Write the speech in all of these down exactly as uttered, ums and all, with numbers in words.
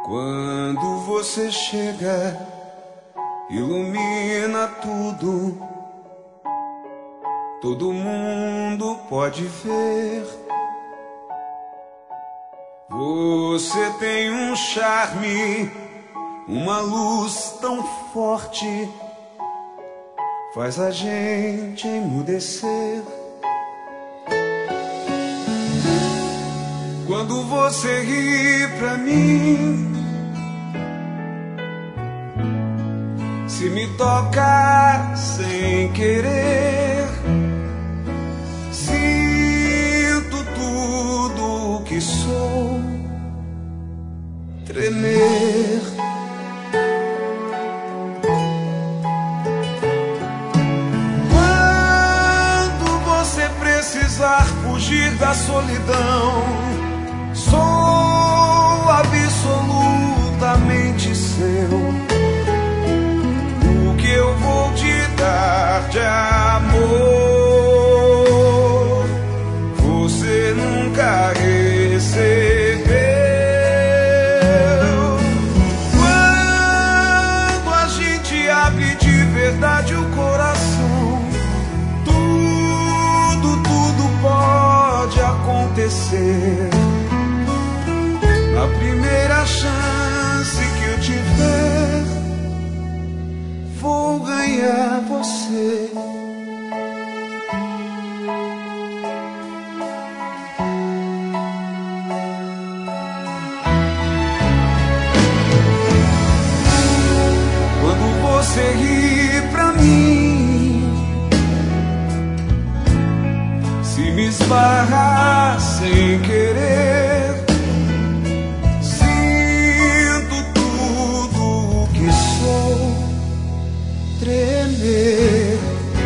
Quando você chega, ilumina tudo. Todo mundo pode ver. Você tem um charme, uma luz tão forte, faz a gente emudecer. Quando você ri pra mim, se me toca sem querer, sinto tudo que sou tremer. Quando você precisar fugir da solidão, sou absolutamente seu. O que eu vou te dar de amor, você nunca recebeu. Quando a gente abre de verdade o coração, tudo, tudo pode acontecer. Na primeira chance que eu tiver, vou ganhar você. Quando você ri pra mim, se me esbarrar sem querer, tremer.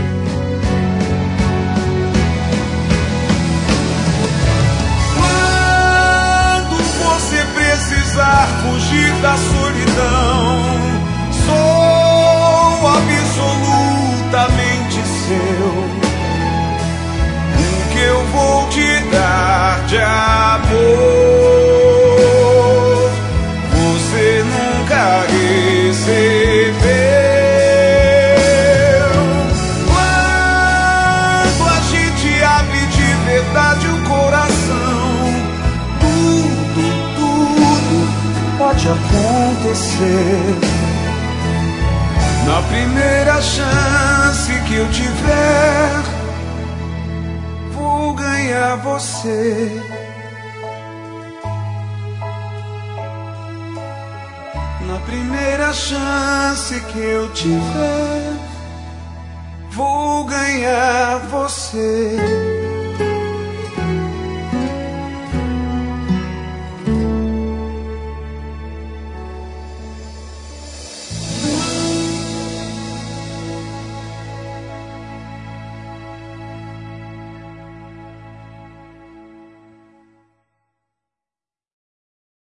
Quando você precisar fugir da solidão, sou absolutamente seu. O que eu vou te dar de amor, você nunca recebeu. O coração, tudo, tudo pode acontecer. Na primeira chance que eu tiver, vou ganhar você. Na primeira chance que eu tiver, vou ganhar você.